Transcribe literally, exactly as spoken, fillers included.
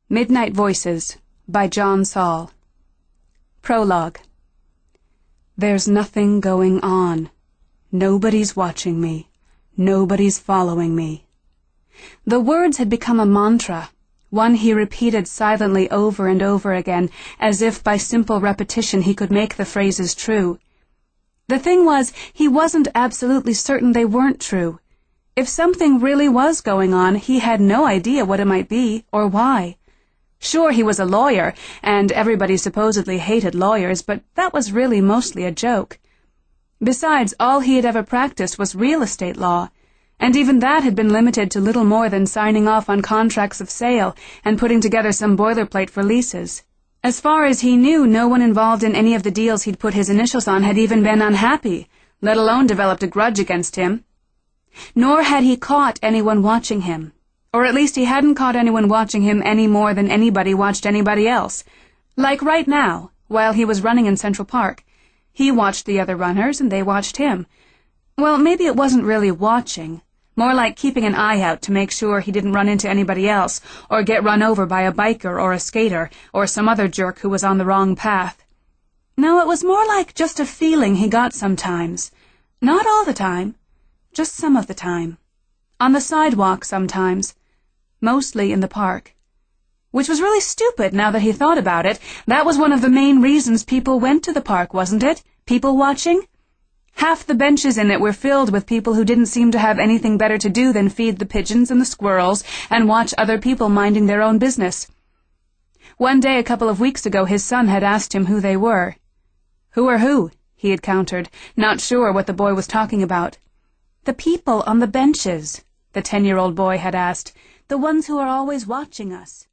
Midnight Voices by John Saul. Prologue. There's nothing going on. Nobody's watching me. Nobody's following me. The words had become a mantra, one he repeated silently over and over again, as if by simple repetition he could make the phrases true. The thing was, he wasn't absolutely certain they weren't true. If something really was going on, he had no idea what it might be, or why. Sure, he was a lawyer, and everybody supposedly hated lawyers, but that was really mostly a joke. Besides, all he had ever practiced was real estate law, and even that had been limited to little more than signing off on contracts of sale and putting together some boilerplate for leases. As far as he knew, no one involved in any of the deals he'd put his initials on had even been unhappy, let alone developed a grudge against him. Nor had he caught anyone watching him. Or at least he hadn't caught anyone watching him any more than anybody watched anybody else. Like right now, while he was running in Central Park. He watched the other runners, and they watched him. Well, maybe it wasn't really watching. More like keeping an eye out to make sure he didn't run into anybody else, or get run over by a biker or a skater, or some other jerk who was on the wrong path. No, it was more like just a feeling he got sometimes. Not all the time. Just some of the time. On the sidewalk sometimes. Mostly in the park. Which was really stupid now that he thought about it. That was one of the main reasons people went to the park, wasn't it? People watching? Half the benches in it were filled with people who didn't seem to have anything better to do than feed the pigeons and the squirrels and watch other people minding their own business. One day a couple of weeks ago his son had asked him who they were. Who are who? He had countered, not sure what the boy was talking about. The people on the benches, the ten-year-old boy had asked. The ones who are always watching us.